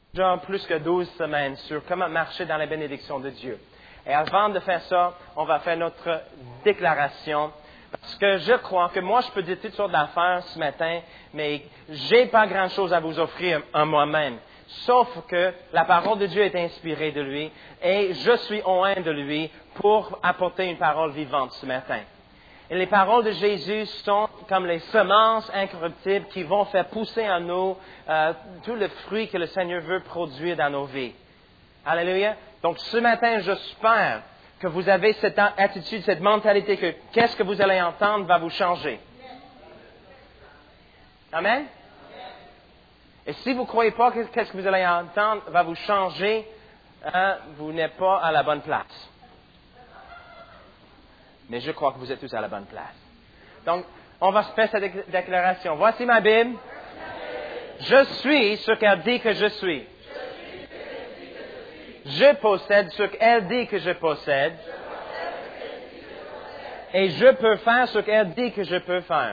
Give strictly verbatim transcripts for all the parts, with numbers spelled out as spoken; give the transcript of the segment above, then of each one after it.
déjà plus que douze semaines sur comment marcher dans la bénédiction de Dieu. Et avant de faire ça, on va faire notre déclaration. Parce que je crois que moi, je peux dire toutes sortes d'affaires ce matin, mais j'ai pas grand-chose à vous offrir en moi-même. Sauf que la parole de Dieu est inspirée de lui et je suis oint de lui pour apporter une parole vivante ce matin. Et les paroles de Jésus sont comme les semences incorruptibles qui vont faire pousser en nous euh, tout le fruit que le Seigneur veut produire dans nos vies. Alléluia. Donc ce matin, j'espère que vous avez cette attitude, cette mentalité que qu'est-ce que vous allez entendre va vous changer. Amen. Et si vous ne croyez pas que qu'est-ce que vous allez entendre va vous changer, hein, vous n'êtes pas à la bonne place. Mais je crois que vous êtes tous à la bonne place. Donc, on va faire cette déclaration. Voici ma Bible. Je suis ce qu'elle dit que je suis. Je possède ce qu'elle dit que je possède. Et je peux faire ce qu'elle dit que je peux faire.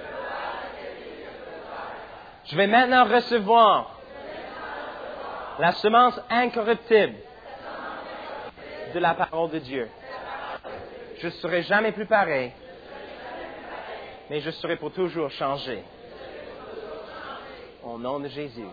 Je vais maintenant recevoir la semence incorruptible de la parole de Dieu. Je ne serai jamais plus pareil, mais je serai pour toujours changé. Au nom de Jésus.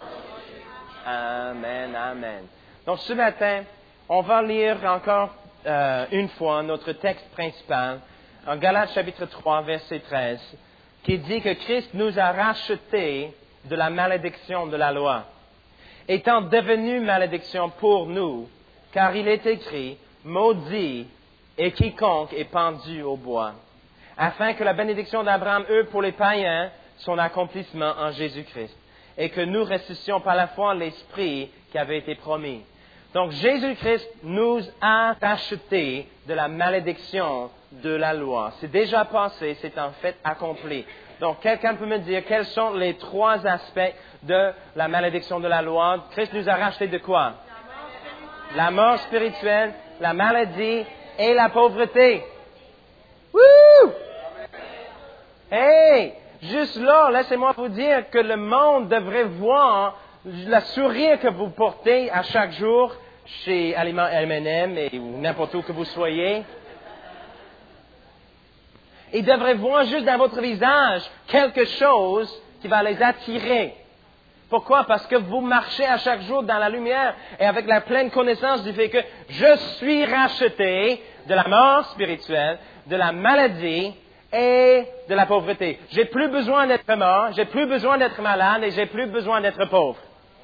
Amen, amen. Donc ce matin, on va lire encore euh, une fois notre texte principal, en Galates chapitre trois, verset treize, qui dit que Christ nous a rachetés de la malédiction de la loi, étant devenu malédiction pour nous, car il est écrit, maudit et quiconque est pendu au bois, afin que la bénédiction d'Abraham eût pour les païens son accomplissement en Jésus-Christ, et que nous ressuscitions par la foi en l'Esprit qui avait été promis. Donc Jésus-Christ nous a rachetés de la malédiction de la loi. C'est déjà passé, c'est en fait accompli. Donc quelqu'un peut me dire quels sont les trois aspects de la malédiction de la loi? Christ nous a rachetés de quoi? La mort spirituelle, la maladie et la pauvreté. Wouh! Hey! Juste là, laissez-moi vous dire que le monde devrait voir le sourire que vous portez à chaque jour chez Aliments M and M et ou n'importe où que vous soyez. Ils devraient voir juste dans votre visage quelque chose qui va les attirer. Pourquoi? Parce que vous marchez à chaque jour dans la lumière et avec la pleine connaissance du fait que je suis racheté de la mort spirituelle, de la maladie et de la pauvreté. J'ai plus besoin d'être mort, j'ai plus besoin d'être malade et j'ai plus besoin d'être pauvre.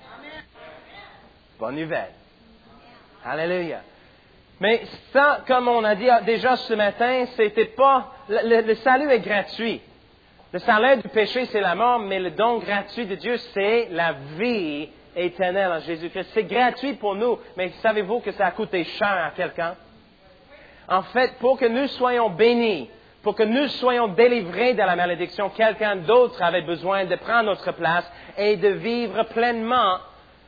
Bonne nouvelle. Alléluia. Mais ça, comme on a dit déjà ce matin, c'était pas, le, le salut est gratuit. Le salaire du péché, c'est la mort, mais le don gratuit de Dieu, c'est la vie éternelle en Jésus-Christ. C'est gratuit pour nous, mais savez-vous que ça a coûté cher à quelqu'un? En fait, pour que nous soyons bénis, pour que nous soyons délivrés de la malédiction, quelqu'un d'autre avait besoin de prendre notre place et de vivre pleinement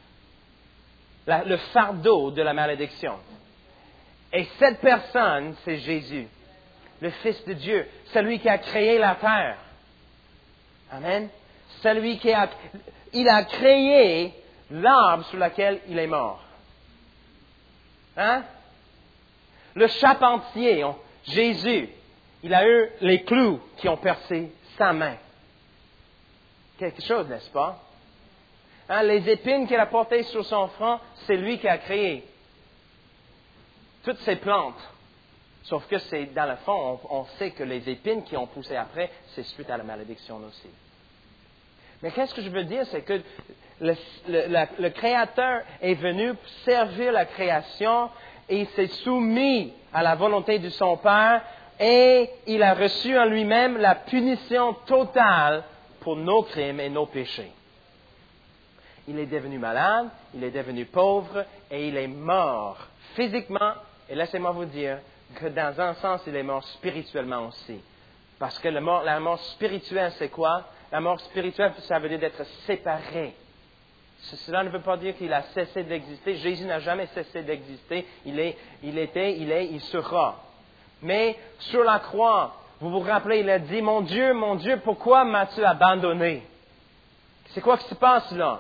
la, le fardeau de la malédiction. Et cette personne, c'est Jésus, le Fils de Dieu, celui qui a créé la terre. Amen. Celui qui a, il a créé l'arbre sur lequel il est mort. Hein? Le charpentier, on, Jésus, il a eu les clous qui ont percé sa main. Quelque chose, n'est-ce pas? Hein? Les épines qu'il a portées sur son front, c'est lui qui a créé. Toutes ces plantes. Sauf que c'est, dans le fond, on, on sait que les épines qui ont poussé après, c'est suite à la malédiction aussi. Mais qu'est-ce que je veux dire, c'est que le, le, la, le Créateur est venu servir la création et il s'est soumis à la volonté de son Père et il a reçu en lui-même la punition totale pour nos crimes et nos péchés. Il est devenu malade, il est devenu pauvre et il est mort physiquement. Et laissez-moi vous dire que dans un sens, il est mort spirituellement aussi. Parce que le mort, la mort spirituelle, c'est quoi? La mort spirituelle, ça veut dire d'être séparé. Cela ne veut pas dire qu'il a cessé d'exister. Jésus n'a jamais cessé d'exister. Il est, il était, il est, il sera. Mais sur la croix, vous vous rappelez, il a dit, mon Dieu, mon Dieu, pourquoi m'as-tu abandonné? C'est quoi qui se passe là?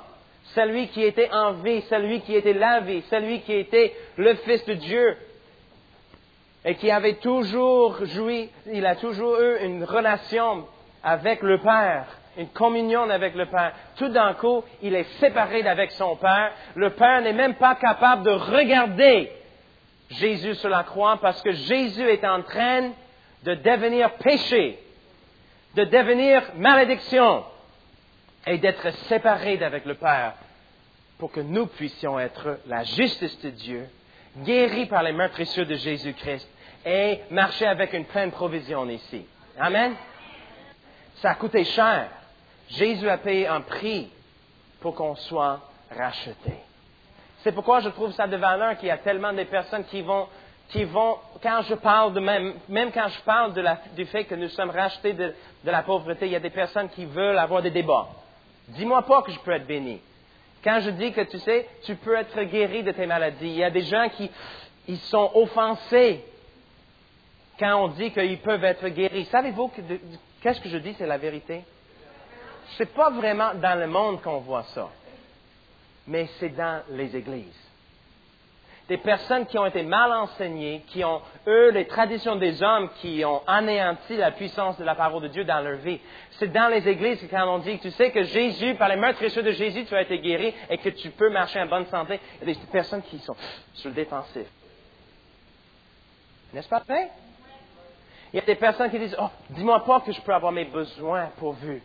celui qui était en vie, celui qui était la vie, celui qui était le Fils de Dieu et qui avait toujours joui, il a toujours eu une relation avec le Père, une communion avec le Père. Tout d'un coup, il est séparé d'avec son Père. Le Père n'est même pas capable de regarder Jésus sur la croix parce que Jésus est en train de devenir péché, de devenir malédiction et d'être séparé d'avec le Père pour que nous puissions être la justice de Dieu, guéris par les meurtrissures de Jésus-Christ et marcher avec une pleine provision ici. Amen. Ça a coûté cher. Jésus a payé un prix pour qu'on soit racheté. C'est pourquoi je trouve ça de valeur qu'il y a tellement de personnes qui vont, qui vont, quand je parle de même, même quand je parle de la, du fait que nous sommes rachetés de, de la pauvreté, il y a des personnes qui veulent avoir des débats. Dis-moi pas que je peux être béni. Quand je dis que tu sais, tu peux être guéri de tes maladies, il y a des gens qui ils sont offensés quand on dit qu'ils peuvent être guéris. Savez-vous que de, qu'est-ce que je dis, c'est la vérité? C'est pas vraiment dans le monde qu'on voit ça, mais c'est dans les églises. Des personnes qui ont été mal enseignées, qui ont, eux, les traditions des hommes, qui ont anéanti la puissance de la parole de Dieu dans leur vie. C'est dans les églises que quand on dit, tu sais que Jésus, par les meurtrissures de Jésus, tu as été guéri et que tu peux marcher en bonne santé. Il y a des personnes qui sont sur le défensif. N'est-ce pas vrai? Il y a des personnes qui disent, oh, dis-moi pas que je peux avoir mes besoins pourvus.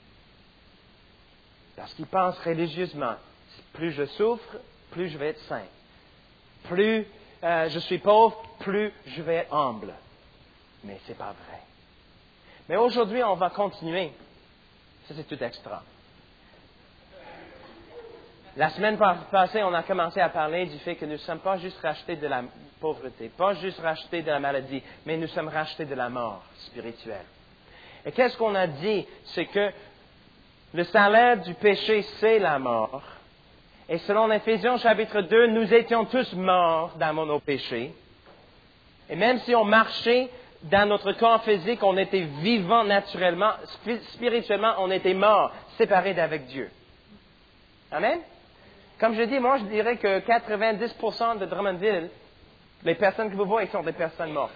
Parce qu'ils pensent religieusement, plus je souffre, plus je vais être saint. Plus euh, je suis pauvre, plus je vais être humble. Mais ce n'est pas vrai. Mais aujourd'hui, on va continuer. Ça, c'est tout extra. La semaine passée, on a commencé à parler du fait que nous ne sommes pas juste rachetés de la pauvreté, pas juste rachetés de la maladie, mais nous sommes rachetés de la mort spirituelle. Et qu'est-ce qu'on a dit? C'est que le salaire du péché, c'est la mort. Et selon Éphésiens chapitre deux, nous étions tous morts dans nos péchés. Et même si on marchait dans notre corps physique, on était vivant naturellement, spirituellement, on était morts, séparés d'avec Dieu. Amen? Comme je dis, moi je dirais que quatre-vingt-dix pour cent de Drummondville, les personnes que vous voyez sont des personnes mortes.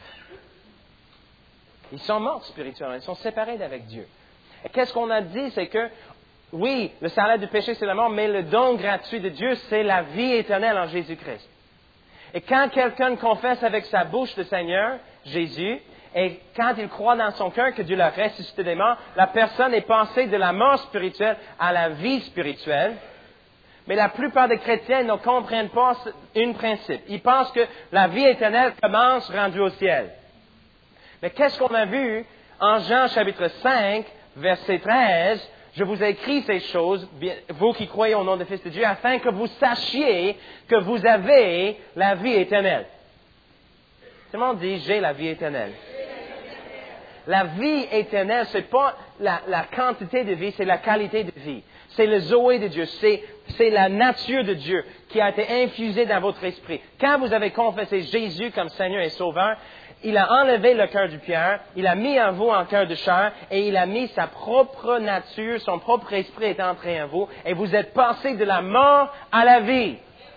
Ils sont morts spirituellement, ils sont séparés d'avec Dieu. Et qu'est-ce qu'on a dit? C'est que oui, le salaire du péché, c'est la mort, mais le don gratuit de Dieu, c'est la vie éternelle en Jésus-Christ. Et quand quelqu'un confesse avec sa bouche le Seigneur, Jésus, et quand il croit dans son cœur que Dieu l'a ressuscité des morts, la personne est passée de la mort spirituelle à la vie spirituelle. Mais la plupart des chrétiens ne comprennent pas un principe. Ils pensent que la vie éternelle commence rendue au ciel. Mais qu'est-ce qu'on a vu en Jean chapitre cinq, verset treize? Je vous ai écrit ces choses, vous qui croyez au nom du Fils de Dieu, afin que vous sachiez que vous avez la vie éternelle. Tout le monde dit, j'ai la vie éternelle. La vie éternelle, ce n'est pas la, la quantité de vie, c'est la qualité de vie. C'est le Zoé de Dieu, c'est, c'est la nature de Dieu qui a été infusée dans votre esprit. Quand vous avez confessé Jésus comme Seigneur et Sauveur, il a enlevé le cœur du pierre, il a mis en vous un cœur de chair et il a mis sa propre nature, son propre esprit est entré en vous et vous êtes passé de la mort à la vie.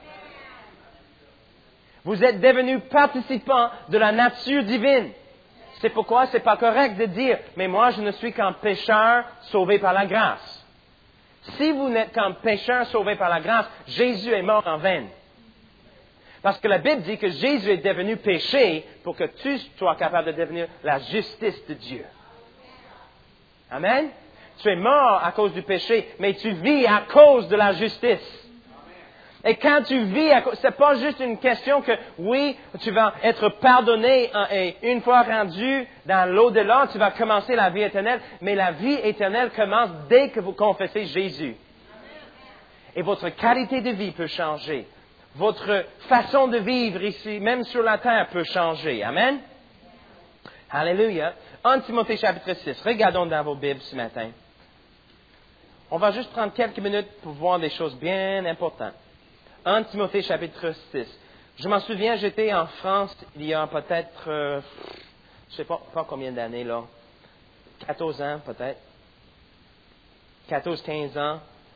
Vous êtes devenus participants de la nature divine. C'est pourquoi c'est pas correct de dire, mais moi je ne suis qu'un pécheur sauvé par la grâce. Si vous n'êtes qu'un pécheur sauvé par la grâce, Jésus est mort en vain. Parce que la Bible dit que Jésus est devenu péché pour que tu sois capable de devenir la justice de Dieu. Amen? Tu es mort à cause du péché, mais tu vis à cause de la justice. Et quand tu vis, à cause, c'est pas juste une question que, oui, tu vas être pardonné et une fois rendu dans l'au-delà, tu vas commencer la vie éternelle, mais la vie éternelle commence dès que vous confessez Jésus. Et votre qualité de vie peut changer. Votre façon de vivre ici, même sur la terre, peut changer. Amen? Alléluia. En Timothée chapitre six. Regardons dans vos Bibles ce matin. On va juste prendre quelques minutes pour voir des choses bien importantes. En Timothée chapitre six. Je m'en souviens, j'étais en France il y a peut-être, euh, je ne sais pas, pas combien d'années là. quatorze ans peut-être. quatorze, quinze ans.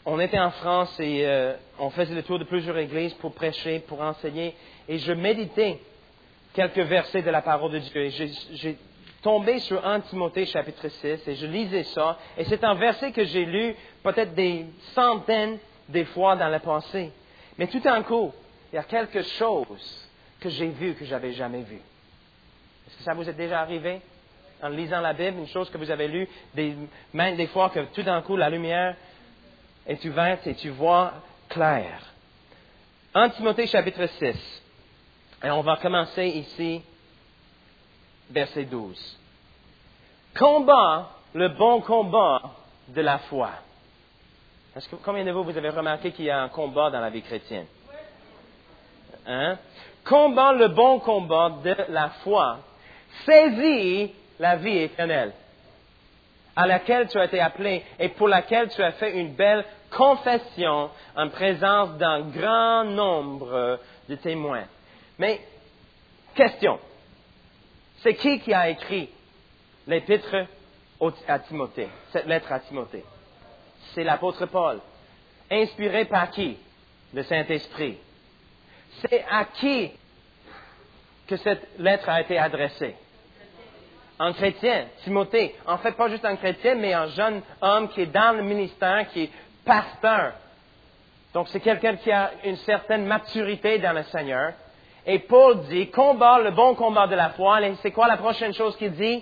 on était en France et euh, on faisait le tour de plusieurs églises pour prêcher, pour enseigner. Et je méditais quelques versets de la parole de Dieu. Et j'ai, j'ai tombé sur un Timothée chapitre six et je lisais ça. Et c'est un verset que j'ai lu peut-être des centaines de fois dans le passé. Mais tout d'un coup, il y a quelque chose que j'ai vu que je n'avais jamais vu. Est-ce que ça vous est déjà arrivé? En lisant la Bible, une chose que vous avez lue, des, même des fois que tout d'un coup la lumière est ouverte et tu vois clair. un Timothée chapitre six. Et on va commencer ici, verset douze. Combat le bon combat de la foi. Est-ce que, combien de vous, vous avez remarqué qu'il y a un combat dans la vie chrétienne? Hein? Combat le bon combat de la foi. Saisis la vie éternelle, à laquelle tu as été appelé et pour laquelle tu as fait une belle confession en présence d'un grand nombre de témoins. Mais, question, c'est qui qui a écrit l'épître à Timothée, cette lettre à Timothée? C'est l'apôtre Paul. Inspiré par qui? Le Saint-Esprit. C'est à qui que cette lettre a été adressée? Un chrétien, Timothée. En fait, pas juste un chrétien, mais un jeune homme qui est dans le ministère, qui est pasteur. Donc, c'est quelqu'un qui a une certaine maturité dans le Seigneur. Et Paul dit, combat le bon combat de la foi. Et c'est quoi la prochaine chose qu'il dit?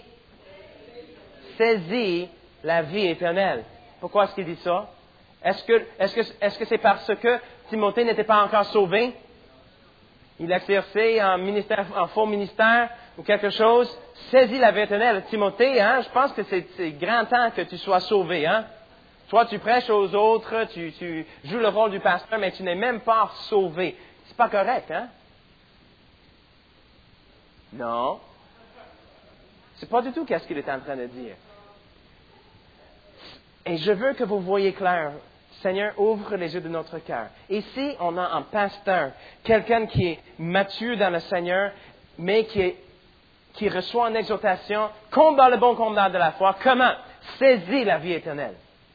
Saisis la vie éternelle. Pourquoi est-ce qu'il dit ça? Est-ce que, est-ce que, est-ce que c'est parce que Timothée n'était pas encore sauvé? Il exerçait un ministère, un faux ministère ou quelque chose. Saisis la vie éternelle. Timothée, hein, je pense que c'est, c'est grand temps que tu sois sauvé, hein. Toi, tu prêches aux autres, tu, tu joues le rôle du pasteur, mais tu n'es même pas sauvé. C'est pas correct, hein? Non. C'est pas du tout qu'est-ce qu'il est en train de dire. Et je veux que vous voyez clair. Seigneur, ouvre les yeux de notre cœur. Ici, on a un pasteur, quelqu'un qui est mature dans le Seigneur, mais qui, est, qui reçoit une exhortation, combat le bon combat de la foi. Comment? Saisis la vie éternelle.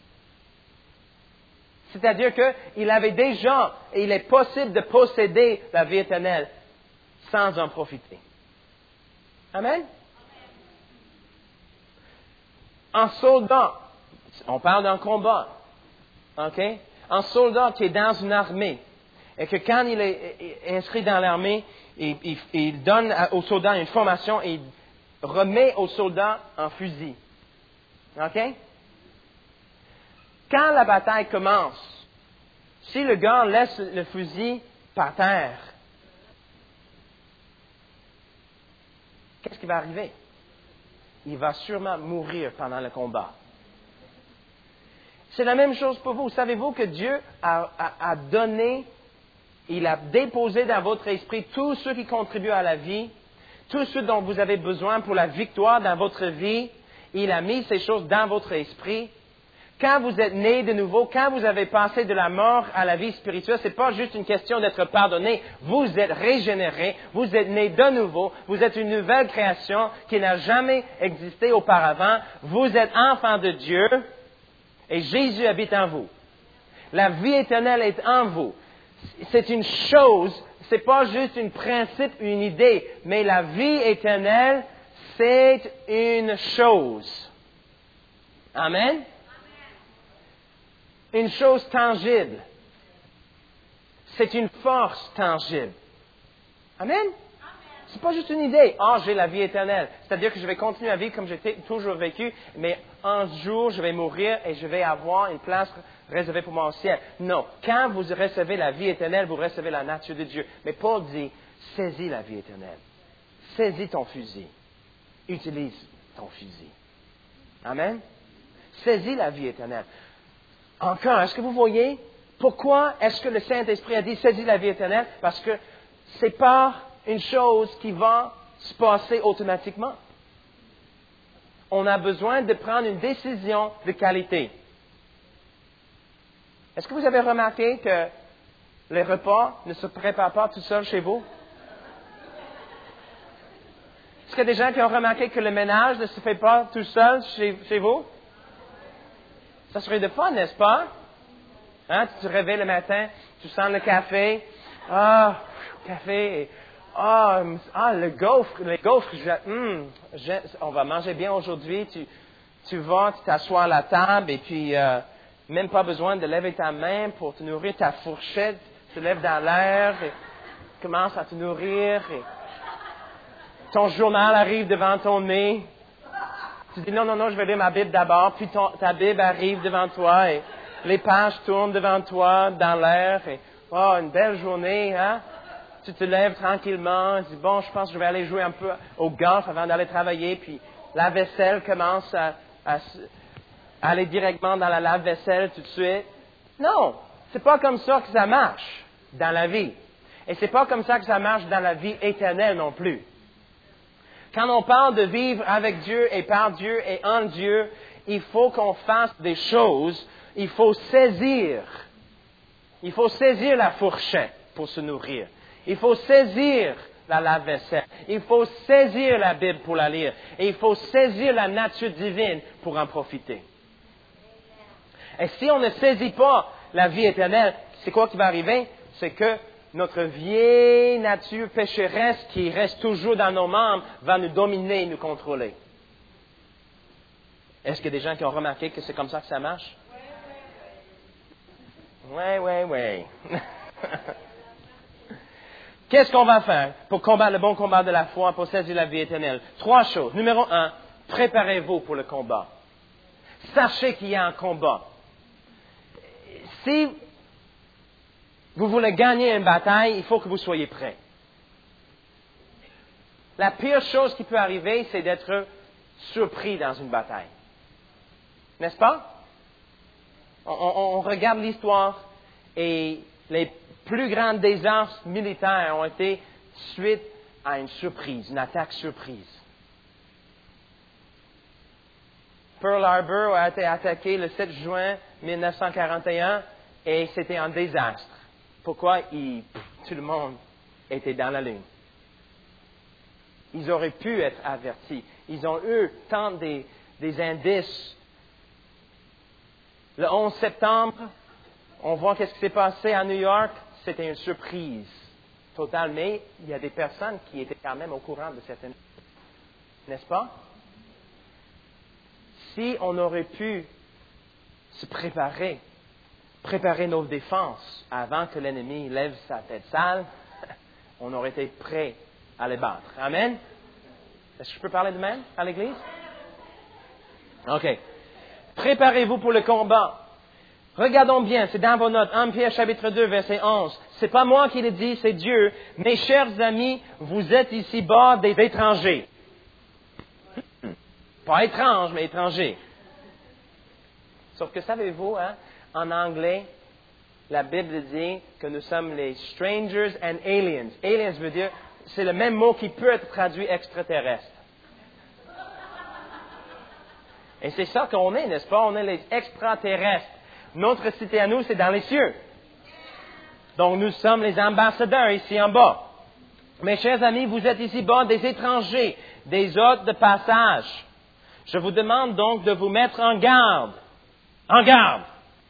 C'est-à-dire qu'il avait déjà, et il est possible de posséder la vie éternelle sans en profiter. Amen? Un soldat, on parle d'un combat. OK? Un soldat qui est dans une armée et que quand il est inscrit dans l'armée, il, il, il donne au soldat une formation et il remet au soldat un fusil. OK? Quand la bataille commence, si le gars laisse le fusil par terre, qu'est-ce qui va arriver? Il va sûrement mourir pendant le combat. C'est la même chose pour vous. Savez-vous que Dieu a, a, a donné, il a déposé dans votre esprit tout ce qui contribue à la vie, tout ce dont vous avez besoin pour la victoire dans votre vie. Il a mis ces choses dans votre esprit. Quand vous êtes né de nouveau, quand vous avez passé de la mort à la vie spirituelle, c'est pas juste une question d'être pardonné. Vous êtes régénéré, vous êtes né de nouveau, vous êtes une nouvelle création qui n'a jamais existé auparavant. Vous êtes enfant de Dieu. Et Jésus habite en vous. La vie éternelle est en vous. C'est une chose, c'est pas juste un principe, une idée, mais la vie éternelle, c'est une chose. Amen? Une chose tangible. C'est une force tangible. Amen? C'est pas juste une idée. Ah, oh, j'ai la vie éternelle. C'est-à-dire que je vais continuer à vivre comme j'ai toujours vécu, mais un jour, je vais mourir et je vais avoir une place réservée pour moi au ciel. Non. Quand vous recevez la vie éternelle, vous recevez la nature de Dieu. Mais Paul dit, saisis la vie éternelle. Saisis ton fusil. Utilise ton fusil. Amen? Saisis la vie éternelle. Encore, est-ce que vous voyez pourquoi est-ce que le Saint-Esprit a dit saisis la vie éternelle? Parce que c'est pas une chose qui va se passer automatiquement. On a besoin de prendre une décision de qualité. Est-ce que vous avez remarqué que les repas ne se préparent pas tout seuls chez vous? Est-ce qu'il y a des gens qui ont remarqué que le ménage ne se fait pas tout seul chez, chez vous? Ça serait de fun, n'est-ce pas? Hein? Tu te réveilles le matin, tu sens le café. Ah, café. Ah, ah, le gaufre, les gaufres, je, hum, je, on va manger bien aujourd'hui. Tu, tu vas, tu t'assois à la table et puis euh, même pas besoin de lever ta main pour te nourrir. Ta fourchette se lève dans l'air et commence à te nourrir. Et ton journal arrive devant ton nez. Tu dis non, non, non, je vais lire ma Bible d'abord. Puis ton, ta Bible arrive devant toi et les pages tournent devant toi dans l'air. Et oh, une belle journée, hein? Tu te lèves tranquillement, tu dis, bon, je pense que je vais aller jouer un peu au golf avant d'aller travailler, puis la vaisselle commence à, à, à aller directement dans la lave-vaisselle tout de suite. Non, c'est pas comme ça que ça marche dans la vie. Et c'est pas comme ça que ça marche dans la vie éternelle non plus. Quand on parle de vivre avec Dieu et par Dieu et en Dieu, il faut qu'on fasse des choses, il faut saisir, il faut saisir la fourchette pour se nourrir. Il faut saisir la lave-vaisselle. Il faut saisir la Bible pour la lire. Et il faut saisir la nature divine pour en profiter. Et si on ne saisit pas la vie éternelle, c'est quoi qui va arriver? C'est que notre vieille nature pécheresse qui reste toujours dans nos membres va nous dominer et nous contrôler. Est-ce qu'il y a des gens qui ont remarqué que c'est comme ça que ça marche? Oui, oui, oui. Qu'est-ce qu'on va faire pour combattre le bon combat de la foi, pour saisir la vie éternelle? Trois choses. Numéro un, préparez-vous pour le combat. Sachez qu'il y a un combat. Si vous voulez gagner une bataille, il faut que vous soyez prêts. La pire chose qui peut arriver, c'est d'être surpris dans une bataille. N'est-ce pas? On, on, on regarde l'histoire et les plus grands désastres militaires ont été suite à une surprise, une attaque surprise. Pearl Harbor a été attaqué le sept juin mille neuf cent quarante et un et c'était un désastre. Pourquoi? Il, tout le monde était dans la lune. Ils auraient pu être avertis. Ils ont eu tant des, des indices. Le onze septembre, on voit qu'est-ce qui s'est passé à New York. C'était une surprise totale, mais il y a des personnes qui étaient quand même au courant de certaines choses. N'est-ce pas? Si on aurait pu se préparer, préparer nos défenses avant que l'ennemi lève sa tête sale, on aurait été prêt à les battre. Amen? Est-ce que je peux parler de même à l'Église? OK. Préparez-vous pour le combat. Regardons bien, c'est dans vos notes, premier Pierre chapitre deux, verset onze. C'est pas moi qui le dis, c'est Dieu. Mes chers amis, vous êtes ici-bas des étrangers. Pas étranges, mais étrangers. Sauf que savez-vous, hein, en anglais, la Bible dit que nous sommes les strangers and aliens. Aliens veut dire, c'est le même mot qui peut être traduit extraterrestre. Et c'est ça qu'on est, n'est-ce pas? On est les extraterrestres. Notre cité à nous, c'est dans les cieux. Donc, nous sommes les ambassadeurs ici en bas. Mes chers amis, vous êtes ici-bas des étrangers, des hôtes de passage. Je vous demande donc de vous mettre en garde. En garde.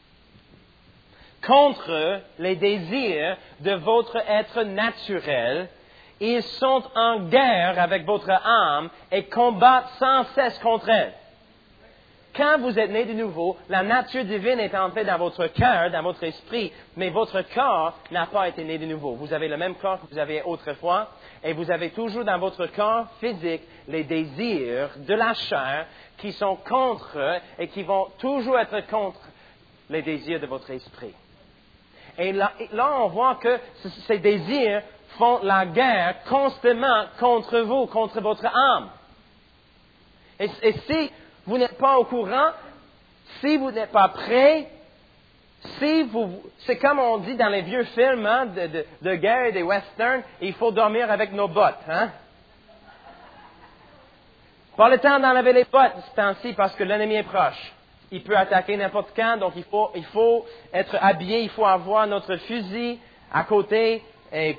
Contre les désirs de votre être naturel. Ils sont en guerre avec votre âme et combattent sans cesse contre elle. Quand vous êtes né de nouveau, la nature divine est entrée dans votre cœur, dans votre esprit, mais votre corps n'a pas été né de nouveau. Vous avez le même corps que vous aviez autrefois, et vous avez toujours dans votre corps physique les désirs de la chair qui sont contre et qui vont toujours être contre les désirs de votre esprit. Et là, là on voit que ces désirs font la guerre constamment contre vous, contre votre âme. Et, et si vous n'êtes pas au courant, si vous n'êtes pas prêt, si vous, c'est comme on dit dans les vieux films hein, de, de, de guerre et des westerns, il faut dormir avec nos bottes. Hein? Pas le temps d'enlever les bottes ce temps-ci parce que l'ennemi est proche. Il peut attaquer n'importe quand, donc il faut, il faut être habillé, il faut avoir notre fusil à côté. Et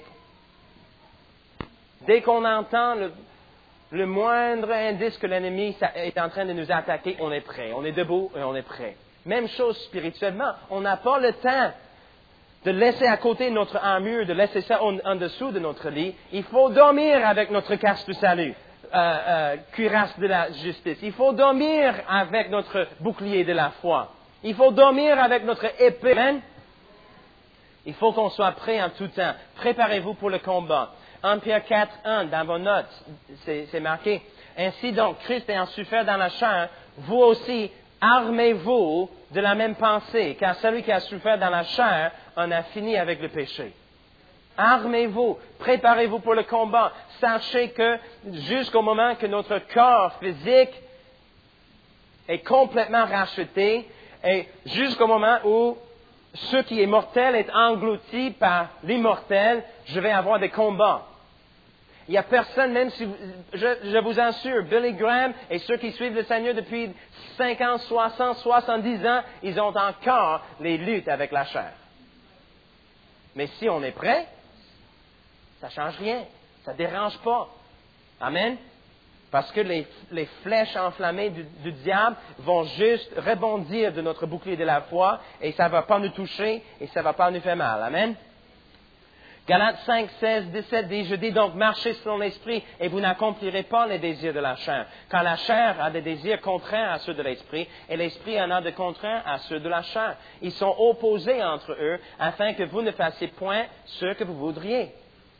dès qu'on entend le, le moindre indice que l'ennemi est en train de nous attaquer, on est prêt. On est debout et on est prêt. Même chose spirituellement. On n'a pas le temps de laisser à côté notre armure, de laisser ça en, en dessous de notre lit. Il faut dormir avec notre casque de salut, euh, euh, cuirasse de la justice. Il faut dormir avec notre bouclier de la foi. Il faut dormir avec notre épée. Amen. Il faut qu'on soit prêt en tout temps. Préparez-vous pour le combat. un Pierre quatre, un, dans vos notes, c'est, c'est marqué. Ainsi donc, Christ ayant souffert dans la chair, vous aussi, armez-vous de la même pensée, car celui qui a souffert dans la chair en a fini avec le péché. Armez-vous, préparez-vous pour le combat. Sachez que jusqu'au moment que notre corps physique est complètement racheté, et jusqu'au moment où ce qui est mortel est englouti par l'immortel, je vais avoir des combats. Il n'y a personne, même si, vous, je, je vous assure, Billy Graham et ceux qui suivent le Seigneur depuis cinquante, soixante, soixante-dix ans, ils ont encore les luttes avec la chair. Mais si on est prêt, ça ne change rien, ça ne dérange pas. Amen. Parce que les, les flèches enflammées du, du diable vont juste rebondir de notre bouclier de la foi et ça ne va pas nous toucher et ça ne va pas nous faire mal. Amen. Galates cinq, seize, dix-sept dit, je dis donc, marchez selon l'esprit et vous n'accomplirez pas les désirs de la chair. Car la chair a des désirs contraires à ceux de l'esprit et l'esprit en a de contraires à ceux de la chair. Ils sont opposés entre eux afin que vous ne fassiez point ce que vous voudriez.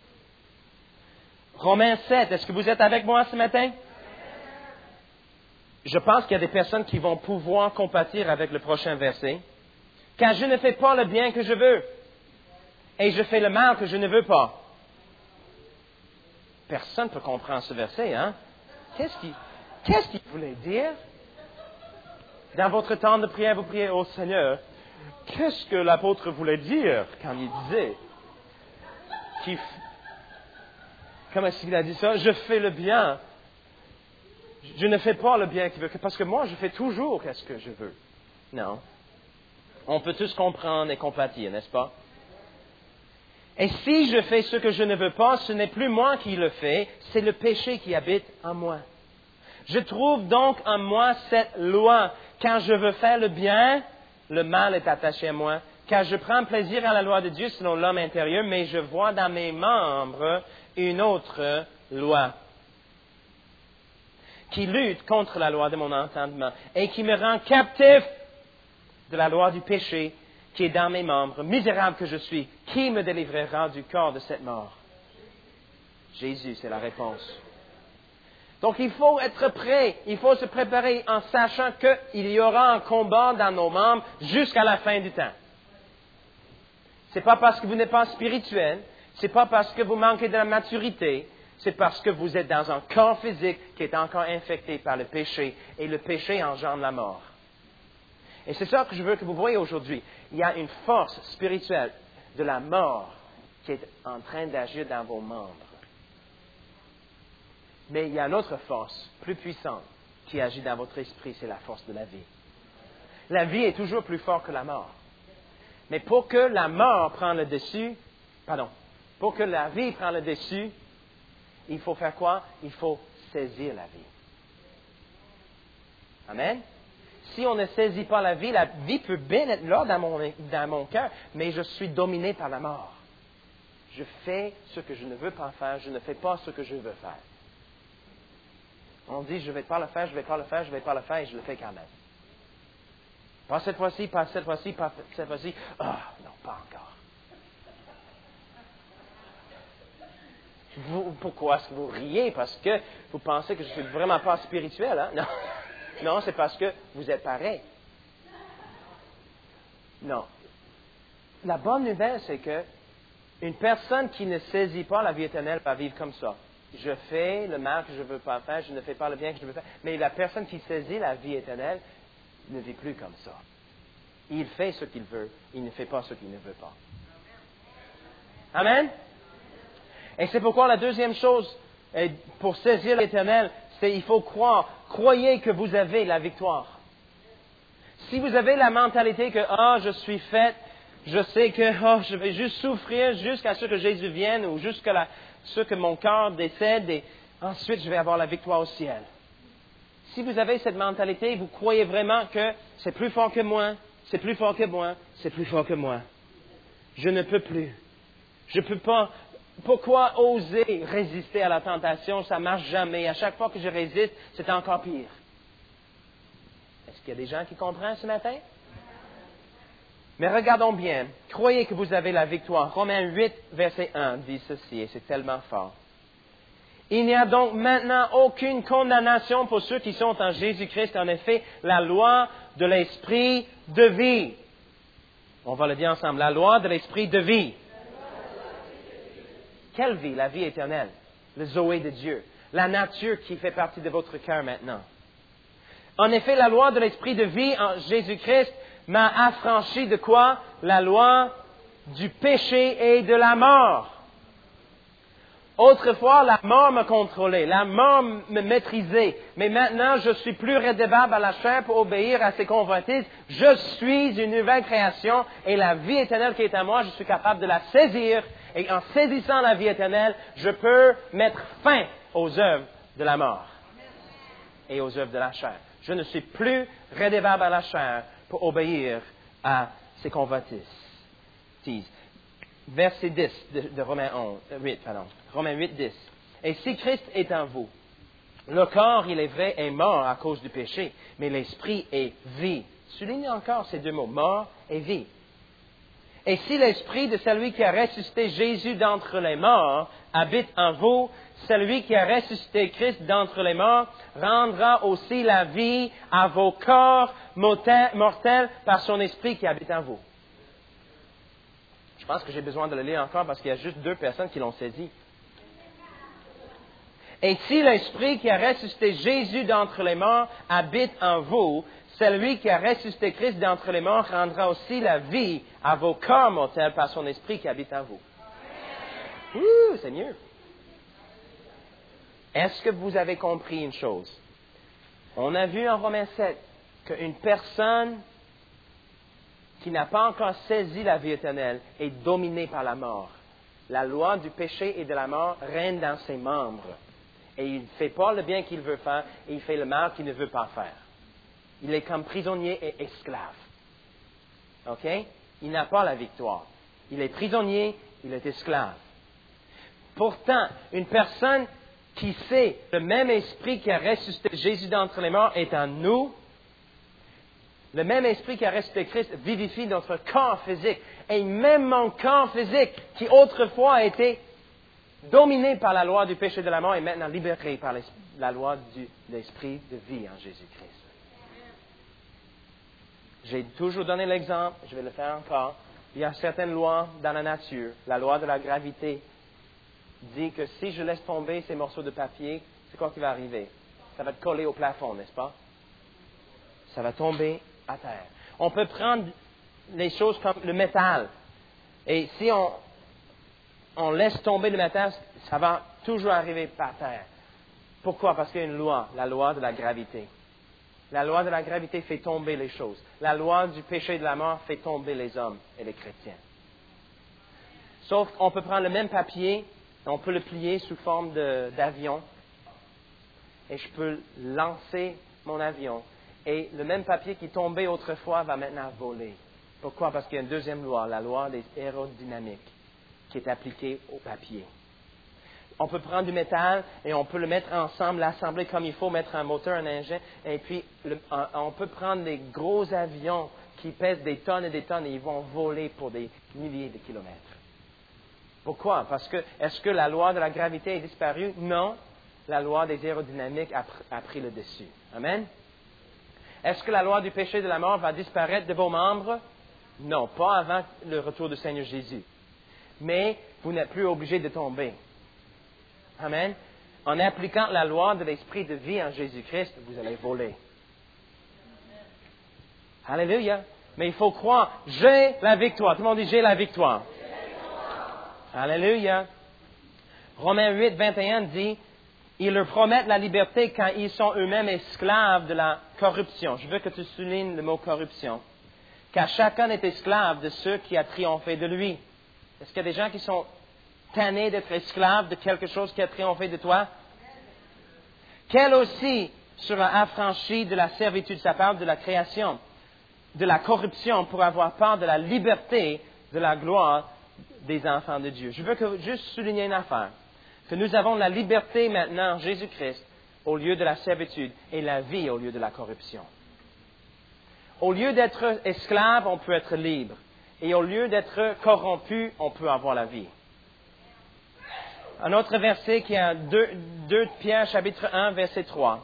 Romains sept, est-ce que vous êtes avec moi ce matin? Je pense qu'il y a des personnes qui vont pouvoir compatir avec le prochain verset. Car je ne fais pas le bien que je veux. Et je fais le mal que je ne veux pas. Personne ne peut comprendre ce verset, hein? Qu'est-ce qu'il, qu'est-ce qu'il voulait dire? Dans votre temps de prière, vous priez au Seigneur. Qu'est-ce que l'apôtre voulait dire quand il disait qu'il, comment est-ce qu'il a dit ça? Je fais le bien. Je ne fais pas le bien qu'il veut. Parce que moi, je fais toujours ce que je veux. Non. On peut tous comprendre et compatir, n'est-ce pas? Et si je fais ce que je ne veux pas, ce n'est plus moi qui le fais, c'est le péché qui habite en moi. Je trouve donc en moi cette loi. Quand je veux faire le bien, le mal est attaché à moi. Car je prends plaisir à la loi de Dieu selon l'homme intérieur, mais je vois dans mes membres une autre loi qui lutte contre la loi de mon entendement et qui me rend captif de la loi du péché qui est dans mes membres. Misérable que je suis, qui me délivrera du corps de cette mort? Jésus, c'est la réponse. Donc il faut être prêt, il faut se préparer en sachant qu'il y aura un combat dans nos membres jusqu'à la fin du temps. Ce n'est pas parce que vous n'êtes pas spirituel, ce n'est pas parce que vous manquez de la maturité, c'est parce que vous êtes dans un corps physique qui est encore infecté par le péché et le péché engendre la mort. Et c'est ça que je veux que vous voyez aujourd'hui. Il y a une force spirituelle de la mort qui est en train d'agir dans vos membres. Mais il y a une autre force plus puissante qui agit dans votre esprit, c'est la force de la vie. La vie est toujours plus forte que la mort. Mais pour que la mort prenne le dessus, pardon, pour que la vie prenne le dessus, il faut faire quoi? Il faut saisir la vie. Amen? Si on ne saisit pas la vie, la vie peut bien être là dans mon, dans mon cœur, mais je suis dominé par la mort. Je fais ce que je ne veux pas faire, je ne fais pas ce que je veux faire. On dit, je ne vais pas le faire, je ne vais pas le faire, je ne vais pas le faire, et je le fais quand même. Pas cette fois-ci, pas cette fois-ci, pas cette fois-ci. Ah, non, pas encore. Vous, pourquoi est-ce que vous riez? Parce que vous pensez que je ne suis vraiment pas spirituel, hein? Non. Non, c'est parce que vous êtes pareil. Non. La bonne nouvelle, c'est que une personne qui ne saisit pas la vie éternelle va vivre comme ça. Je fais le mal que je ne veux pas faire, je ne fais pas le bien que je veux faire. Mais la personne qui saisit la vie éternelle ne vit plus comme ça. Il fait ce qu'il veut, il ne fait pas ce qu'il ne veut pas. Amen? Et c'est pourquoi la deuxième chose, pour saisir l'éternel, c'est il faut croire. Croyez que vous avez la victoire. Si vous avez la mentalité que « Ah, oh, je suis faite, je sais que oh, je vais juste souffrir jusqu'à ce que Jésus vienne ou jusqu'à la, ce que mon cœur décède et ensuite je vais avoir la victoire au ciel. » si vous avez cette mentalité, vous croyez vraiment que c'est plus fort que moi, c'est plus fort que moi, c'est plus fort que moi. Je ne peux plus. Je ne peux pas. Pourquoi oser résister à la tentation? Ça ne marche jamais. À chaque fois que je résiste, c'est encore pire. Est-ce qu'il y a des gens qui comprennent ce matin? Mais regardons bien. Croyez que vous avez la victoire. Romains huit, verset un dit ceci, et c'est tellement fort. Il n'y a donc maintenant aucune condamnation pour ceux qui sont en Jésus-Christ. En effet, la loi de l'esprit de vie. On va le dire ensemble. La loi de l'esprit de vie. Quelle vie? La vie éternelle. Le Zoé de Dieu. La nature qui fait partie de votre cœur maintenant. En effet, la loi de l'esprit de vie en Jésus-Christ m'a affranchi de quoi? La loi du péché et de la mort. Autrefois, la mort me contrôlait, la mort me maîtrisait, mais maintenant, je suis plus redevable à la chair pour obéir à ses convoitises. Je suis une nouvelle création et la vie éternelle qui est à moi, je suis capable de la saisir. Et en saisissant la vie éternelle, je peux mettre fin aux œuvres de la mort et aux œuvres de la chair. Je ne suis plus redevable à la chair pour obéir à ses convoitises. Verset dix de, de Romains onze, huit, pardon, Romains huit, dix. Et si Christ est en vous, le corps, il est vrai, est mort à cause du péché, mais l'esprit est vie. Soulignez encore ces deux mots, mort et vie. Et si l'esprit de celui qui a ressuscité Jésus d'entre les morts habite en vous, celui qui a ressuscité Christ d'entre les morts rendra aussi la vie à vos corps mortels par son esprit qui habite en vous. Je pense que j'ai besoin de le lire encore parce qu'il y a juste deux personnes qui l'ont saisi. Et si l'esprit qui a ressuscité Jésus d'entre les morts habite en vous, celui qui a ressuscité Christ d'entre les morts rendra aussi la vie à vos corps mortels par son esprit qui habite en vous. Ouh, c'est mieux. Est-ce que vous avez compris une chose? On a vu en Romains sept qu'une personne qui n'a pas encore saisi la vie éternelle est dominée par la mort. La loi du péché et de la mort règne dans ses membres. Et il ne fait pas le bien qu'il veut faire et il fait le mal qu'il ne veut pas faire. Il est comme prisonnier et esclave. OK? Il n'a pas la victoire. Il est prisonnier, il est esclave. Pourtant, une personne qui sait le même esprit qui a ressuscité Jésus d'entre les morts est en nous, le même esprit qui a ressuscité Christ vivifie notre corps physique. Et même mon corps physique, qui autrefois a été dominé par la loi du péché de la mort, est maintenant libéré par la loi de l'esprit de vie en Jésus-Christ. J'ai toujours donné l'exemple, je vais le faire encore. Il y a certaines lois dans la nature. La loi de la gravité dit que si je laisse tomber ces morceaux de papier, c'est quoi qui va arriver? Ça va te coller au plafond, n'est-ce pas? Ça va tomber à terre. On peut prendre les choses comme le métal. Et si on, on laisse tomber le métal, ça va toujours arriver par terre. Pourquoi? Parce qu'il y a une loi, la loi de la gravité. La loi de la gravité fait tomber les choses. La loi du péché et de la mort fait tomber les hommes et les chrétiens. Sauf qu'on peut prendre le même papier, on peut le plier sous forme de, d'avion, et je peux lancer mon avion. Et le même papier qui tombait autrefois va maintenant voler. Pourquoi? Parce qu'il y a une deuxième loi, la loi des aérodynamiques, qui est appliquée au papier. On peut prendre du métal et on peut le mettre ensemble, l'assembler comme il faut, mettre un moteur, un engin, et puis le, on peut prendre des gros avions qui pèsent des tonnes et des tonnes et ils vont voler pour des milliers de kilomètres. Pourquoi? Parce que, est-ce que la loi de la gravité est disparue? Non. La loi des aérodynamiques a, a pris le dessus. Amen? Est-ce que la loi du péché et de la mort va disparaître de vos membres? Non, pas avant le retour du Seigneur Jésus. Mais vous n'êtes plus obligé de tomber. Amen. En appliquant la loi de l'esprit de vie en Jésus-Christ, vous allez voler. Alléluia. Mais il faut croire, j'ai la victoire. Tout le monde dit, j'ai la victoire. J'ai la victoire. Alléluia. Romains huit, vingt et un dit, ils leur promettent la liberté quand ils sont eux-mêmes esclaves de la corruption. Je veux que tu soulignes le mot corruption. Car chacun est esclave de ceux qui a triomphé de lui. Est-ce qu'il y a des gens qui sont tannés d'être esclaves de quelque chose qui a triomphé de toi? Quels aussi sera affranchi de la servitude. Ça parle de la création, de la corruption, pour avoir part de la liberté, de la gloire des enfants de Dieu. Je veux que, juste souligner une affaire, que nous avons la liberté maintenant en Jésus-Christ au lieu de la servitude et la vie au lieu de la corruption. Au lieu d'être esclave, on peut être libre. Et au lieu d'être corrompu, on peut avoir la vie. Un autre verset qui est en deux Pierre, chapitre un, verset trois.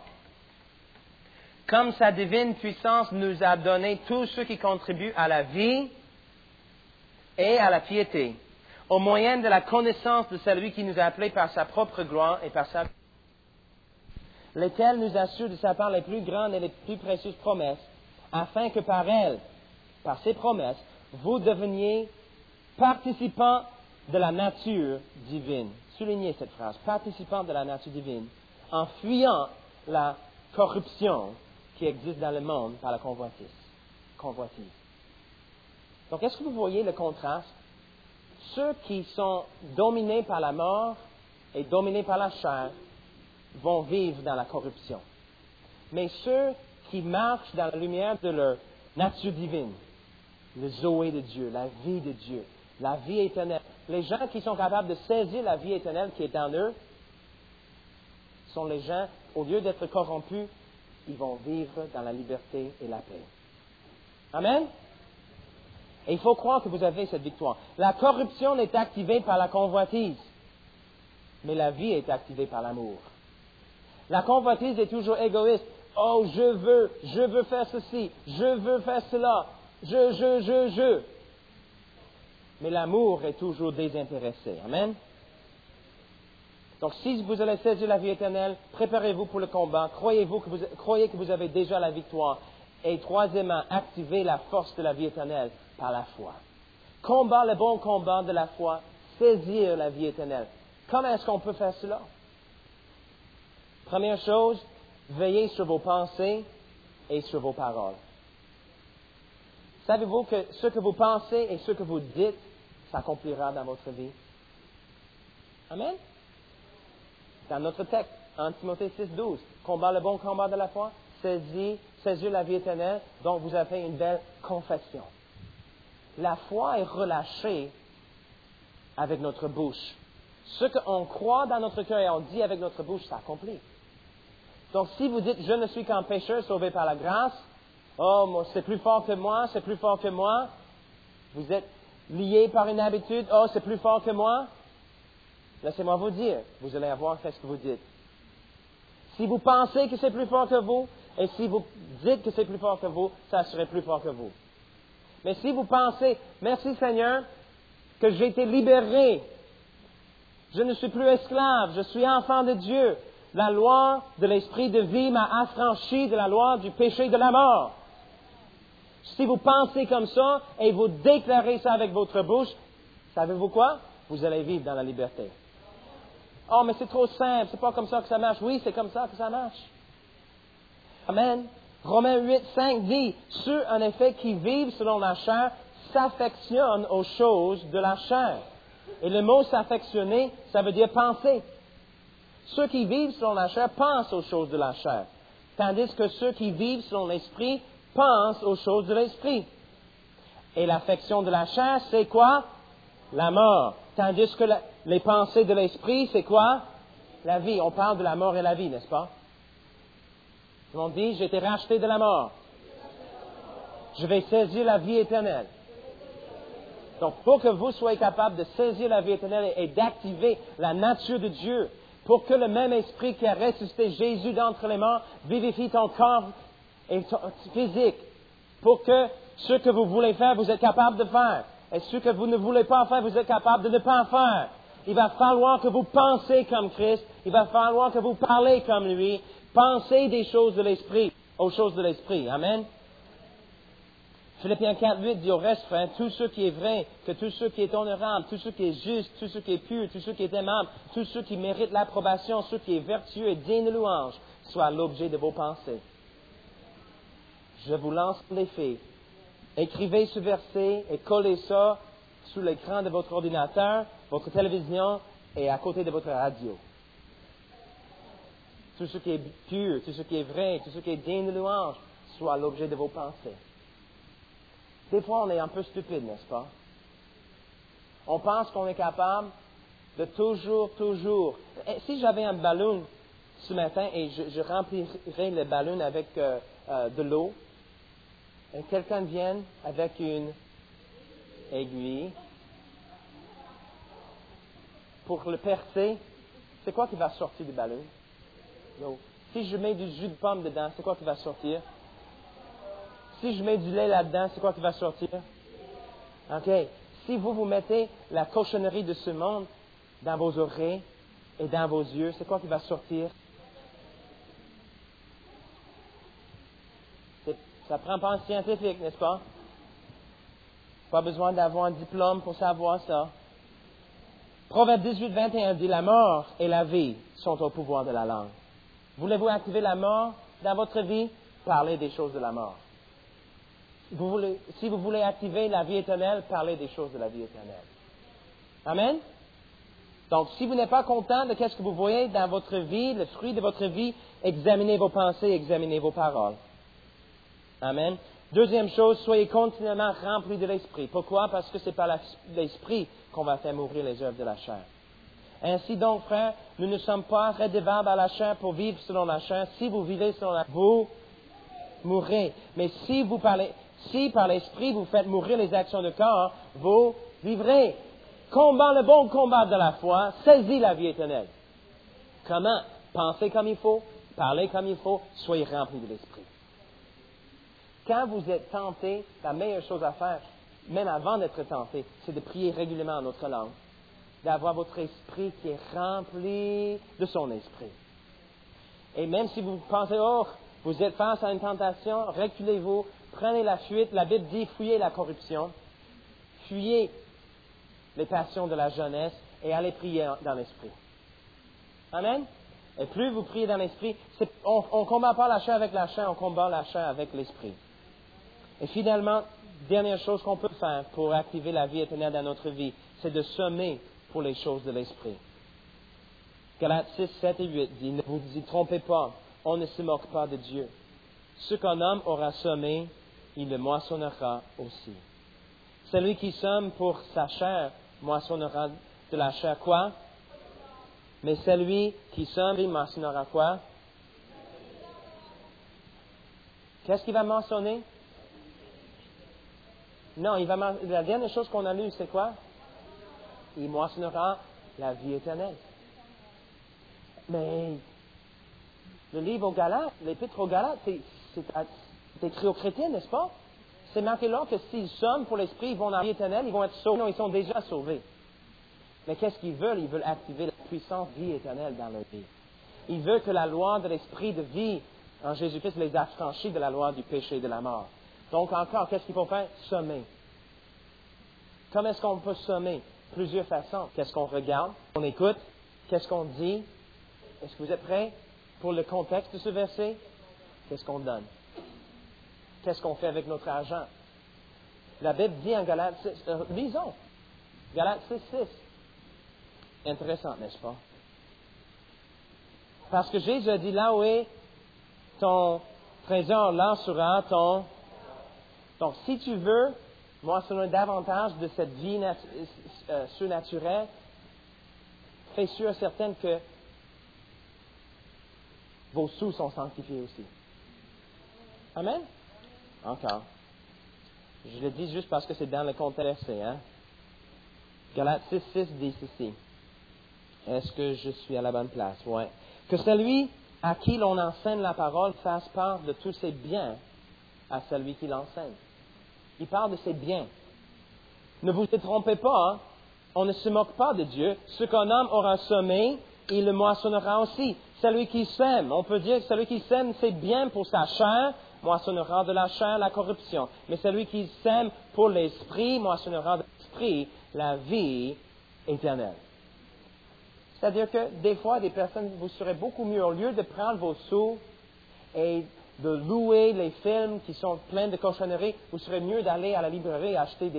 Comme sa divine puissance nous a donné tout ce qui contribue à la vie et à la piété, au moyen de la connaissance de celui qui nous a appelés par sa propre gloire et par sa... Lequel nous assure de sa part les plus grandes et les plus précieuses promesses, afin que par elles, par ces promesses, vous deveniez participants de la nature divine. Soulignez cette phrase, participants de la nature divine, en fuyant la corruption qui existe dans le monde par la convoitise. convoitise. Donc, est-ce que vous voyez le contraste? Ceux qui sont dominés par la mort et dominés par la chair vont vivre dans la corruption. Mais ceux qui marchent dans la lumière de leur nature divine, le Zoé de Dieu, la vie de Dieu, la vie éternelle. Les gens qui sont capables de saisir la vie éternelle qui est en eux sont les gens, au lieu d'être corrompus, ils vont vivre dans la liberté et la paix. Amen? Et il faut croire que vous avez cette victoire. La corruption est activée par la convoitise, mais la vie est activée par l'amour. La convoitise est toujours égoïste. Oh, je veux, je veux faire ceci, je veux faire cela, je, je, je, je. Mais l'amour est toujours désintéressé. Amen? Donc, si vous allez saisir la vie éternelle, préparez-vous pour le combat. Croyez-vous que vous, croyez que vous avez déjà la victoire. Et troisièmement, activez la force de la vie éternelle par la foi. Combat le bon combat de la foi, saisir la vie éternelle. Comment est-ce qu'on peut faire cela? Première chose, veillez sur vos pensées et sur vos paroles. Savez-vous que ce que vous pensez et ce que vous dites s'accomplira dans votre vie? Amen? Dans notre texte, en Timothée six, douze, combat le bon combat de la foi, saisir, saisir la vie éternelle, donc vous avez une belle confession. La foi est relâchée avec notre bouche. Ce qu'on croit dans notre cœur et on dit avec notre bouche s'accomplit. Donc, si vous dites, je ne suis qu'un pécheur sauvé par la grâce, oh, c'est plus fort que moi, c'est plus fort que moi, vous êtes lié par une habitude, oh, c'est plus fort que moi, laissez-moi vous dire, vous allez avoir fait ce que vous dites. Si vous pensez que c'est plus fort que vous, et si vous dites que c'est plus fort que vous, ça serait plus fort que vous. Mais si vous pensez, merci Seigneur, que j'ai été libéré, je ne suis plus esclave, je suis enfant de Dieu, la loi de l'esprit de vie m'a affranchi de la loi du péché et de la mort. Si vous pensez comme ça et vous déclarez ça avec votre bouche, savez-vous quoi? Vous allez vivre dans la liberté. Oh, mais c'est trop simple, c'est pas comme ça que ça marche. Oui, c'est comme ça que ça marche. Amen. Romains huit, cinq dit, ceux en effet qui vivent selon la chair s'affectionnent aux choses de la chair. Et le mot s'affectionner, ça veut dire penser. Ceux qui vivent selon la chair pensent aux choses de la chair, tandis que ceux qui vivent selon l'esprit pensent aux choses de l'esprit. Et l'affection de la chair, c'est quoi? La mort. Tandis que la, les pensées de l'esprit, c'est quoi? La vie. On parle de la mort et la vie, n'est-ce pas? On dit, j'ai été racheté de la mort. Je vais saisir la vie éternelle. Donc, pour que vous soyez capable de saisir la vie éternelle et d'activer la nature de Dieu, pour que le même esprit qui a ressuscité Jésus d'entre les morts vivifie ton corps et ton physique, pour que ce que vous voulez faire, vous êtes capable de faire, et ce que vous ne voulez pas faire, vous êtes capable de ne pas faire. Il va falloir que vous pensez comme Christ, il va falloir que vous parlez comme lui, pensez des choses de l'esprit, aux choses de l'esprit. Amen. Philippiens quatre, huit dit au reste, frère, tout ce qui est vrai, que tout ce qui est honorable, tout ce qui est juste, tout ce qui est pur, tout ce qui est aimable, tout ce qui mérite l'approbation, ce qui est vertueux et digne de louange, soit l'objet de vos pensées. Je vous lance l'effet. Écrivez ce verset et collez ça sous l'écran de votre ordinateur, votre télévision et à côté de votre radio. tout ce qui est pur, tout ce qui est vrai, tout ce qui est digne de louange, soit l'objet de vos pensées. Des fois, on est un peu stupide, n'est-ce pas? On pense qu'on est capable de toujours, toujours... Si j'avais un ballon ce matin et je, je remplirais le ballon avec euh, euh, de l'eau, et quelqu'un vienne avec une aiguille pour le percer, c'est quoi qui va sortir du ballon? L'eau. Si je mets du jus de pomme dedans, c'est quoi qui va sortir? Si je mets du lait là-dedans, c'est quoi qui va sortir? OK. Si vous vous mettez la cochonnerie de ce monde dans vos oreilles et dans vos yeux, c'est quoi qui va sortir? C'est, ça prend pas un scientifique, n'est-ce pas? Pas besoin d'avoir un diplôme pour savoir ça. Proverbe dix-huit, vingt et un dit, la mort et la vie sont au pouvoir de la langue. Voulez-vous activer la mort dans votre vie? Parlez des choses de la mort. Vous voulez, si vous voulez activer la vie éternelle, parlez des choses de la vie éternelle. Amen? Donc, si vous n'êtes pas content de ce que vous voyez dans votre vie, le fruit de votre vie, examinez vos pensées, examinez vos paroles. Amen? Deuxième chose, soyez continuellement remplis de l'Esprit. Pourquoi? Parce que ce n'est pas l'Esprit qu'on va faire mourir les œuvres de la chair. Ainsi donc, frères, nous ne sommes pas redevables à la chair pour vivre selon la chair. Si vous vivez selon la chair, vous mourrez. Mais si vous parlez, si par l'Esprit vous faites mourir les actions de corps, vous vivrez. Combat le bon combat de la foi, saisis la vie éternelle. Comment? Pensez comme il faut, parlez comme il faut, soyez remplis de l'Esprit. Quand vous êtes tenté, la meilleure chose à faire, même avant d'être tenté, c'est de prier régulièrement en notre langue. D'avoir votre esprit qui est rempli de son esprit. Et même si vous pensez, oh, vous êtes face à une tentation, reculez-vous, prenez la fuite. La Bible dit, fuyez la corruption, fuyez les passions de la jeunesse et allez prier dans l'esprit. Amen? Et plus vous priez dans l'esprit, c'est, on ne combat pas la chair avec la chair, on combat la chair avec l'esprit. Et finalement, dernière chose qu'on peut faire pour activer la vie éternelle dans notre vie, c'est de semer pour les choses de l'esprit. Galates six, sept et huit dit, ne vous y trompez pas, on ne se moque pas de Dieu. Ce qu'un homme aura semé, il le moissonnera aussi. Celui qui sème pour sa chair, moissonnera de la chair quoi? Mais celui qui sème, il moissonnera quoi? Qu'est-ce qu'il va moissonner? Non, il va, la dernière chose qu'on a lue, c'est quoi? Il moissonnera la vie éternelle. Mais le livre aux Galates, l'épître aux Galates, c'est, c'est, c'est écrit aux chrétiens, n'est-ce pas? C'est marqué là que s'ils somment pour l'esprit, ils vont dans la vie éternelle, ils vont être sauvés. Non, ils sont déjà sauvés. Mais qu'est-ce qu'ils veulent? Ils veulent activer la puissance vie éternelle dans leur vie. Ils veulent que la loi de l'esprit de vie en Jésus-Christ les affranchit de la loi du péché et de la mort. Donc encore, qu'est-ce qu'il faut faire? Semer. Comment est-ce qu'on peut semer? Plusieurs façons. Qu'est-ce qu'on regarde? On écoute? Qu'est-ce qu'on dit? Est-ce que vous êtes prêts pour le contexte de ce verset? Qu'est-ce qu'on donne? Qu'est-ce qu'on fait avec notre argent? La Bible dit en Galates six, euh, lisons. Galates six, six. Intéressant, n'est-ce pas? Parce que Jésus a dit, là où est ton trésor, là sera ton... Donc, si tu veux moissonner davantage de cette vie nat- euh, surnaturelle, fais sûr certain que vos sous sont sanctifiés aussi. Amen? Encore. Je le dis juste parce que c'est dans le contexte, hein? Galates six, six dit ceci. Est-ce que je suis à la bonne place? Oui. Que celui à qui l'on enseigne la parole fasse part de tous ses biens à celui qui l'enseigne. Il parle de ses biens. Ne vous trompez pas, hein? On ne se moque pas de Dieu. Ce qu'un homme aura semé, il le moissonnera aussi. Celui qui sème, on peut dire que celui qui sème ses biens pour sa chair, moissonnera de la chair la corruption. Mais celui qui sème pour l'esprit, moissonnera de l'esprit la vie éternelle. C'est-à-dire que des fois, des personnes, vous serez beaucoup mieux, au lieu de prendre vos sous et de louer les films qui sont pleins de cochonneries, vous serez mieux d'aller à la librairie et acheter des livres qui vont vous édifier. Amen?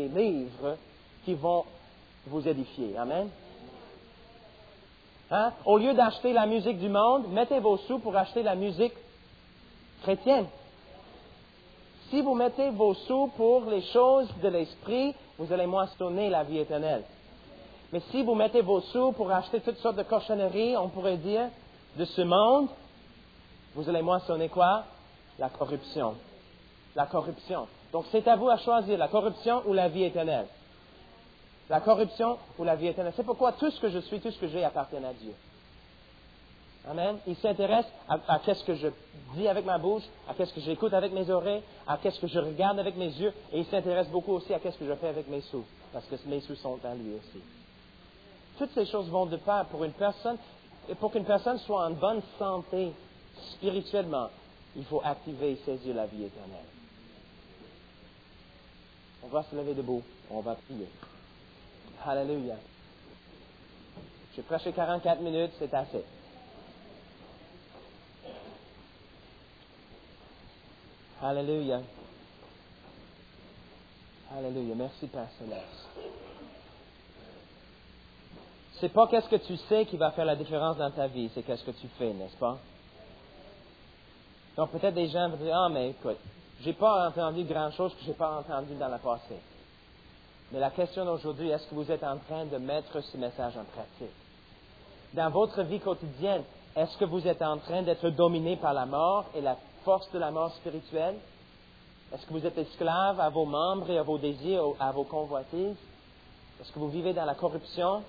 Hein? Au lieu d'acheter la musique du monde, mettez vos sous pour acheter la musique chrétienne. Si vous mettez vos sous pour les choses de l'esprit, vous allez moissonner la vie éternelle. Mais si vous mettez vos sous pour acheter toutes sortes de cochonneries, on pourrait dire, de ce monde, vous allez moissonner quoi? La corruption. La corruption. Donc c'est à vous à choisir la corruption ou la vie éternelle. La corruption ou la vie éternelle. C'est pourquoi tout ce que je suis, tout ce que j'ai appartient à Dieu. Amen. Il s'intéresse à, à qu'est-ce que je dis avec ma bouche, à qu'est-ce que j'écoute avec mes oreilles, à qu'est-ce que je regarde avec mes yeux, et il s'intéresse beaucoup aussi à qu'est-ce que je fais avec mes sous, parce que mes sous sont à lui aussi. Toutes ces choses vont de pair pour une personne, et pour qu'une personne soit en bonne santé spirituellement, il faut activer et saisir la vie éternelle. On va se lever debout, on va prier. Alléluia. J'ai prêché quarante-quatre minutes, c'est assez. Alléluia. Alléluia. Merci, Père Céleste. C'est pas qu'est-ce que tu sais qui va faire la différence dans ta vie, c'est qu'est-ce que tu fais, n'est-ce pas? Donc peut-être des gens vont dire, ah, mais écoute, j'ai pas entendu grand-chose que j'ai pas entendu dans la passée. Mais la question d'aujourd'hui, est-ce que vous êtes en train de mettre ce message en pratique? Dans votre vie quotidienne, est-ce que vous êtes en train d'être dominé par la mort et la force de la mort spirituelle? Est-ce que vous êtes esclave à vos membres et à vos désirs, à vos convoitises? Est-ce que vous vivez dans la corruption?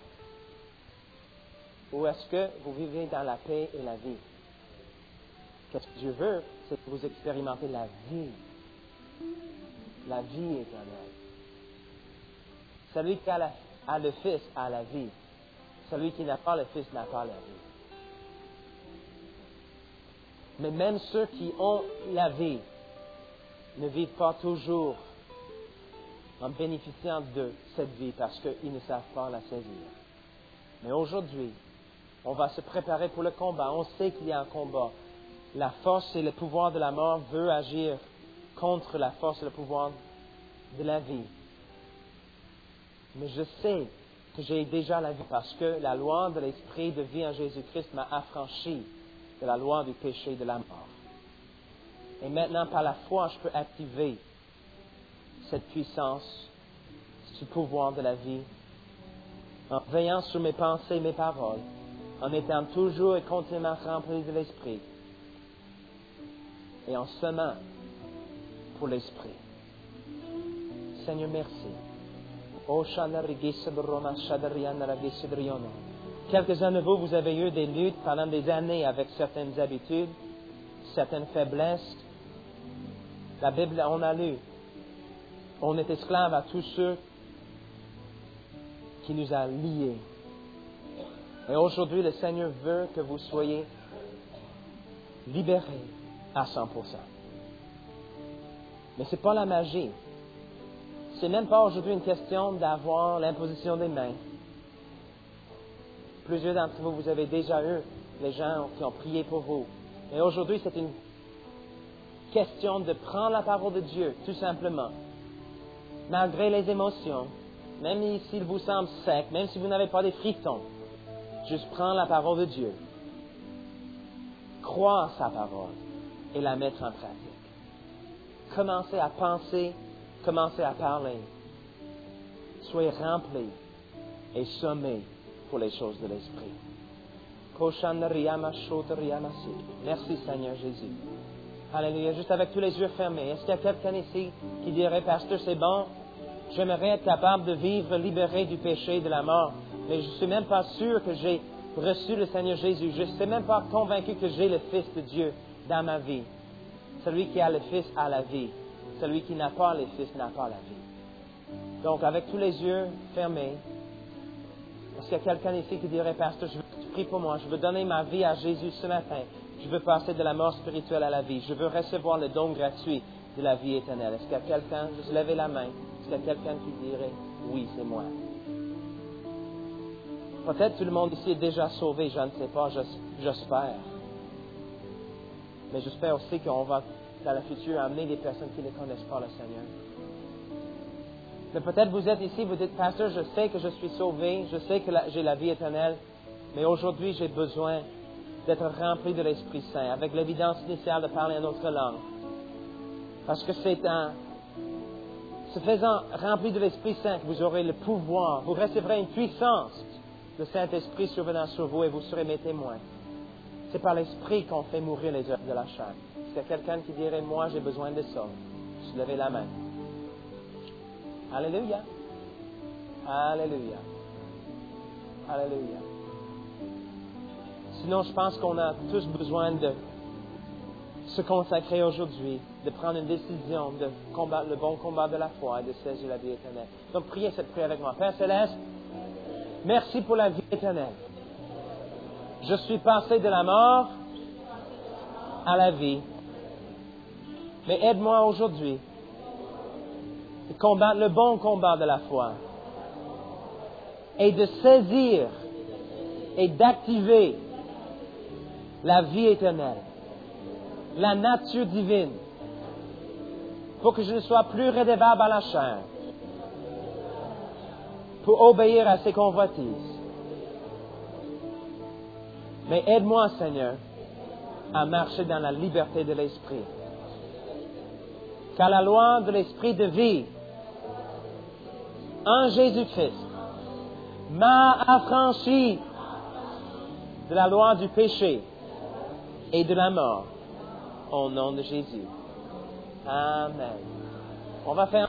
Ou est-ce que vous vivez dans la paix et la vie? Qu'est-ce que Dieu veut? C'est que vous expérimentez la vie. La vie éternelle. Celui qui a, la, a le Fils a la vie. Celui qui n'a pas le Fils n'a pas la vie. Mais même ceux qui ont la vie ne vivent pas toujours en bénéficiant de cette vie parce qu'ils ne savent pas la saisir. Mais aujourd'hui, on va se préparer pour le combat. On sait qu'il y a un combat. La force et le pouvoir de la mort veut agir contre la force et le pouvoir de la vie. Mais je sais que j'ai déjà la vie parce que la loi de l'Esprit de vie en Jésus-Christ m'a affranchi de la loi du péché et de la mort. Et maintenant, par la foi, je peux activer cette puissance, ce pouvoir de la vie, en veillant sur mes pensées et mes paroles, en étant toujours et continuellement rempli de l'Esprit, et en semant pour l'Esprit. Seigneur, merci. Quelques-uns de vous, vous avez eu des luttes pendant des années avec certaines habitudes, certaines faiblesses. La Bible, on a lu, on est esclave à tous ceux qui nous a liés. Et aujourd'hui, le Seigneur veut que vous soyez libérés à cent pour cent. Mais ce n'est pas la magie. Ce n'est même pas aujourd'hui une question d'avoir l'imposition des mains. Plusieurs d'entre vous, vous avez déjà eu les gens qui ont prié pour vous. Et aujourd'hui, c'est une question de prendre la parole de Dieu, tout simplement. Malgré les émotions, même s'il vous semble sec, même si vous n'avez pas des frissons, juste prendre la parole de Dieu, croire sa parole et la mettre en pratique. Commencez à penser, commencez à parler. Soyez remplis et sommés pour les choses de l'Esprit. Merci Seigneur Jésus. Alléluia. Juste avec tous les yeux fermés, est-ce qu'il y a quelqu'un ici qui dirait, Pasteur, c'est bon, j'aimerais être capable de vivre libéré du péché et de la mort, mais je ne suis même pas sûr que j'ai reçu le Seigneur Jésus. Je ne suis même pas convaincu que j'ai le Fils de Dieu dans ma vie. Celui qui a le Fils a la vie. Celui qui n'a pas le Fils n'a pas la vie. Donc, avec tous les yeux fermés, est-ce qu'il y a quelqu'un ici qui dirait, Pasteur, je veux que tu pries pour moi, je veux donner ma vie à Jésus ce matin. Je veux passer de la mort spirituelle à la vie. Je veux recevoir le don gratuit de la vie éternelle. Est-ce qu'il y a quelqu'un, juste levez la main, est-ce qu'il y a quelqu'un qui dirait, oui, c'est moi. Peut-être tout le monde ici est déjà sauvé, je ne sais pas, j'espère. Mais j'espère aussi qu'on va, dans le futur, amener des personnes qui ne connaissent pas le Seigneur. Mais peut-être vous êtes ici, vous dites, Pasteur, je sais que je suis sauvé, je sais que la, j'ai la vie éternelle, Mais aujourd'hui, j'ai besoin d'être rempli de l'Esprit Saint, avec l'évidence initiale de parler une autre langue. Parce que c'est en se faisant rempli de l'Esprit Saint que vous aurez le pouvoir, vous recevrez une puissance de Saint-Esprit survenant sur vous et vous serez mes témoins. C'est par l'Esprit qu'on fait mourir les œuvres de la chair. Est-ce qu'il y a quelqu'un qui dirait, moi j'ai besoin de ça? Je levez la main. Alléluia. Alléluia. Alléluia. Sinon, je pense qu'on a tous besoin de se consacrer aujourd'hui, de prendre une décision, de combattre le bon combat de la foi et de saisir la vie éternelle. Donc, priez cette prière avec moi. Père Céleste, merci pour la vie éternelle. Je suis passé de la mort à la vie. Mais aide-moi aujourd'hui de combattre le bon combat de la foi et de saisir et d'activer la vie éternelle, la nature divine, pour que je ne sois plus redevable à la chair, pour obéir à ses convoitises. Mais aide-moi, Seigneur, à marcher dans la liberté de l'Esprit. Car la loi de l'Esprit de vie en Jésus-Christ m'a affranchi de la loi du péché et de la mort, au nom de Jésus. Amen. On va faire